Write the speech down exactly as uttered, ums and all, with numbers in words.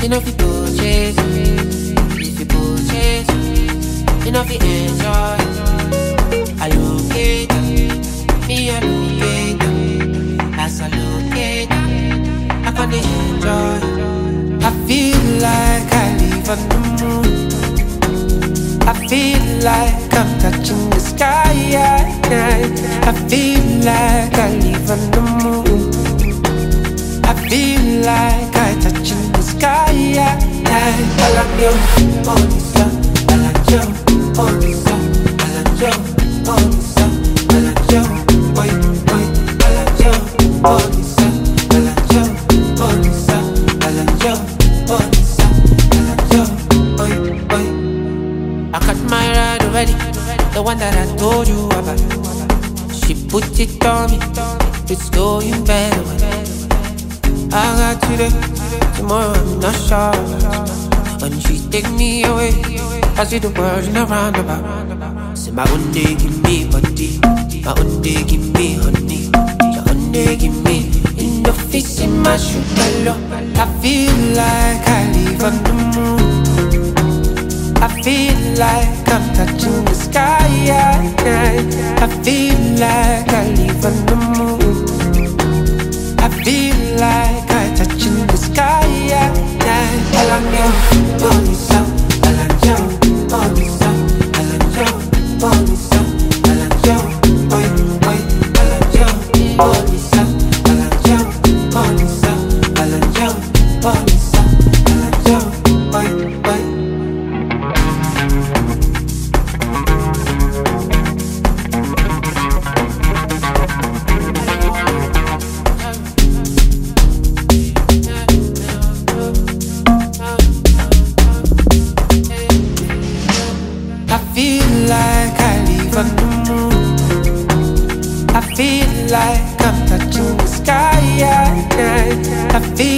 You know if you purchase, if you purchase, you know if you enjoy. I look it, me I look it, as I look it, I can enjoy. I feel like I live on the moon. I feel like I'm touching the sky. I feel like I live on the moon. I feel like I touching the sky. I like you, on the sun. I like you, on the sun. I like you, on the sun. I like you, boy, boy. I like you, on the sun. I like you, on the sun. I like you, on the sun. I like you, boy, boy. I got my ride already, the one that I told you about. She put it on me, it's going better. I got today, tomorrow I'm not sure. When she take me away, I see the world in a roundabout. Say my own day give me body, my own day give me honey, your own day give me in the face in my sugar low. I feel like I live on the moon. I feel like I'm touching the sky. I feel like I live on the moon. I feel like I'm touching the sky. I like you, on the sun. I like you, on the sun. I like you, on the sun. I like you, boy, boy. I like you, on the sun. I like you, on the sun. I like you, on the sun. I like you, boy, boy. I feel like I live on the moon. I feel like I'm touching the sky. I feel